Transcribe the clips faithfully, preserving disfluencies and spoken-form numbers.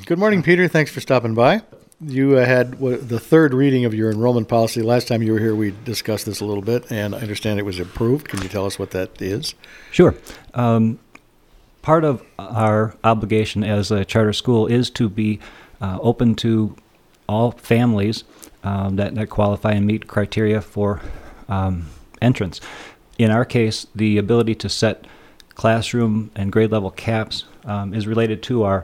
Good morning, Peter. Thanks for stopping by. You uh, had what, the third reading of your enrollment policy. Last time you were here, we discussed this a little bit, and I understand it was approved. Can you tell us what that is? Sure. Um, part of our obligation as a charter school is to be uh, open to all families um, that, that qualify and meet criteria for um, entrance. In our case, the ability to set classroom and grade level caps um, is related to our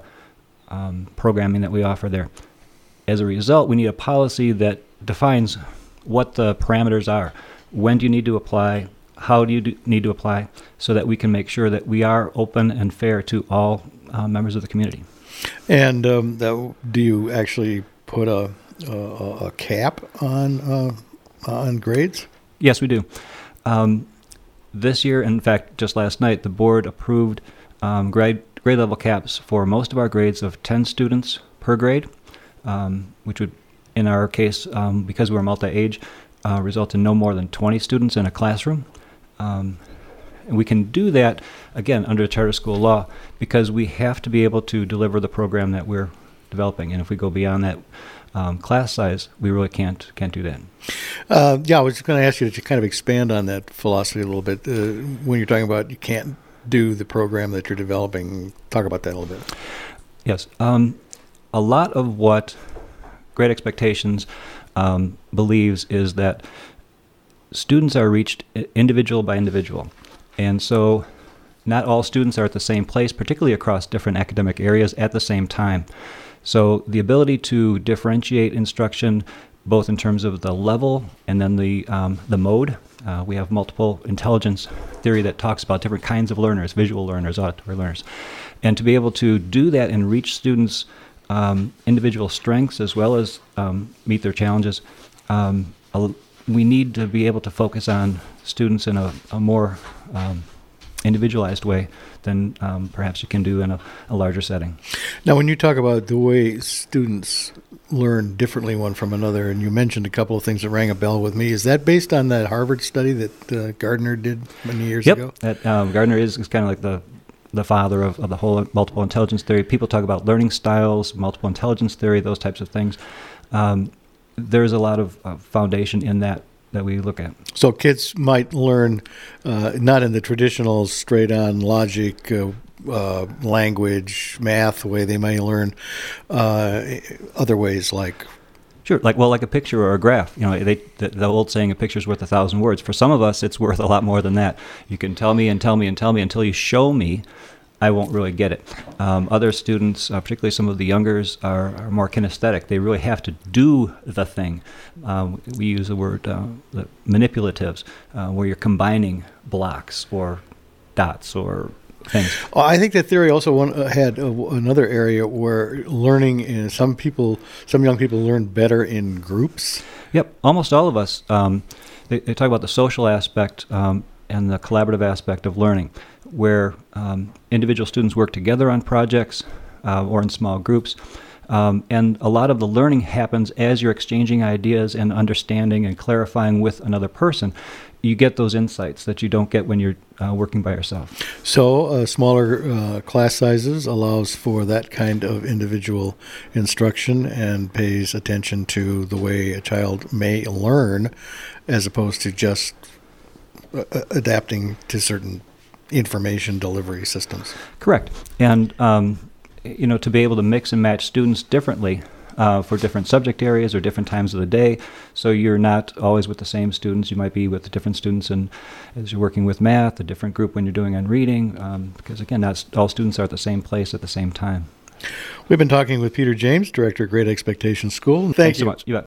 um, programming that we offer there. As a result, we need a policy that defines what the parameters are. When do you need to apply? How do you do need to apply? So that we can make sure that we are open and fair to all uh, members of the community. And um, that, do you actually put a, a, a cap on uh, on grades? Yes, we do. Um, this year, in fact, just last night, the board approved um, grade grade level caps for most of our grades of ten students per grade. Um, which would, in our case, um, because we're multi-age, uh, result in no more than twenty students in a classroom. Um, and we can do that, again, under charter school law, because we have to be able to deliver the program that we're developing. And if we go beyond that um, class size, we really can't can't do that. Uh, yeah, I was just going to ask you to kind of expand on that philosophy a little bit. Uh, when you're talking about you can't do the program that you're developing, talk about that a little bit. Yes. Um, A lot of what Great Expectations um, believes is that students are reached individual by individual. And so not all students are at the same place, particularly across different academic areas at the same time. So the ability to differentiate instruction, both in terms of the level and then the, um, the mode. Uh, we have multiple intelligence theory that talks about different kinds of learners, visual learners, auditory learners. And to be able to do that and reach students Um, individual strengths as well as um, meet their challenges. Um, we need to be able to focus on students in a, a more um, individualized way than um, perhaps you can do in a, a larger setting. Now, when you talk about the way students learn differently one from another, and you mentioned a couple of things that rang a bell with me, is that based on that Harvard study that uh, Gardner did many years yep. ago? Yep, that, um, Gardner is, is kind of like the the father of, of the whole multiple intelligence theory. People talk about learning styles, multiple intelligence theory, those types of things. Um, there's a lot of uh, foundation in that that we look at. So kids might learn uh, not in the traditional straight-on logic, uh, uh, language, math way. They may learn uh, other ways like... Sure, like well, like a picture or a graph. You know, they, the, the old saying, "A picture's worth a thousand words." For some of us, it's worth a lot more than that. You can tell me and tell me and tell me until you show me, I won't really get it. Um, other students, uh, particularly some of the youngers, are, are more kinesthetic. They really have to do the thing. Um, we use the word uh, the manipulatives, uh, where you're combining blocks or dots or things. I think that theory also one, uh, had uh, another area where learning, in some people, some young people learn better in groups. Yep, almost all of us. Um, they, they talk about the social aspect um, and the collaborative aspect of learning, where um, individual students work together on projects uh, or in small groups. Um, and a lot of the learning happens as you're exchanging ideas and understanding and clarifying with another person. You get those insights that you don't get when you're uh, working by yourself. So uh, smaller uh, class sizes allows for that kind of individual instruction and pays attention to the way a child may learn as opposed to just uh, adapting to certain information delivery systems. Correct. And, um, you know, to be able to mix and match students differently Uh, for different subject areas or different times of the day. So you're not always with the same students. You might be with different students and as you're working with math, a different group when you're doing on reading, um, because again, not all students are at the same place at the same time. We've been talking with Peter James, Director of Great Expectations School. Thank Thanks you. so much. You bet.